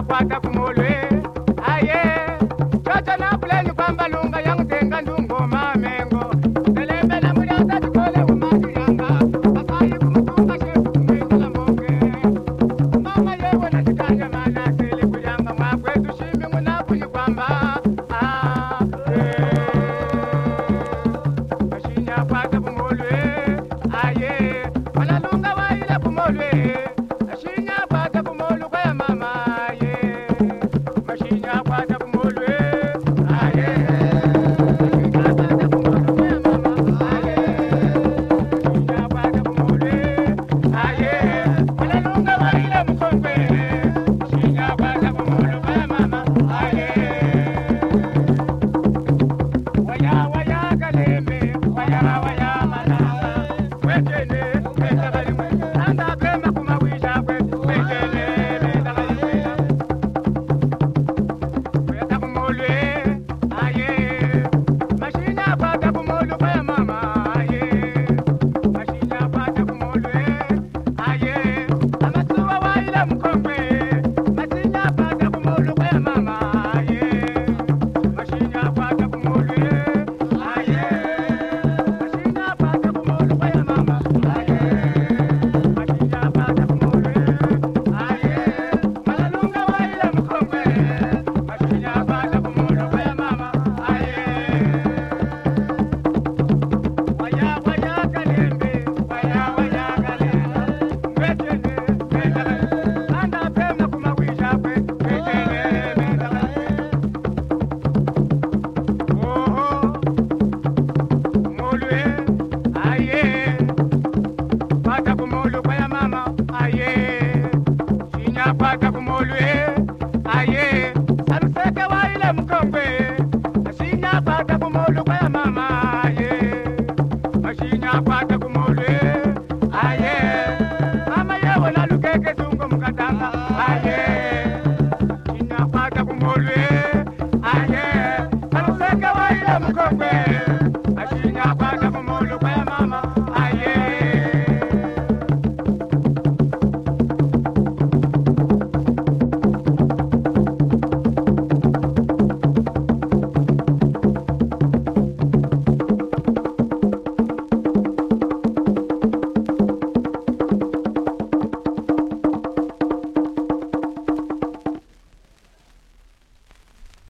kwata kumolwe aye chocho na pleni kwamba lunga yang tenga ndungo mamengo telembe na mulata tukole umakiranga papai kumutunga shefu kumwekala mbonge mama yewe na tikanya mana tele kuyanga mwakwe tushimbi munakunyi kwamba mashinya kwata kumolwe aye wanalunga waile kumolwe mashinya kwata kumolwe kwa mama aye mashinya kwata kumolwe aye mashinya kwata kumolwe kwa mama aye mashinya kwata kumolwe aye wanalunga waile mkongwe mashinya kwata kumolwe kwa mama aye waya waya kalembe waya waya mananga wetene wetabalimwe anda pema kumawisha kwe wetene wetabalimwe weta kumolwe aye mashinya kwata kumolwe kwa mama aye mashinya kwata kumolwe aye amatuwa waile mkongwe mashinya kwata kumolwe kwa mama aye mashinya kwata kumolwe aye mashinya kwata kumolwe kwa mama aye mashinya kwata kumolwe aye malalunga waile mkongwe mashinya kwata kumolwe kwa mama aye waya waya kalembe waya waya kalembe wetene wetabalimwe anda pema kumawisha kwe wetene wetabalimwe oho kumolwe aye kwata kumolwe kwa mama aye shinya kwata kumolwe aye saruseke waile mkongwe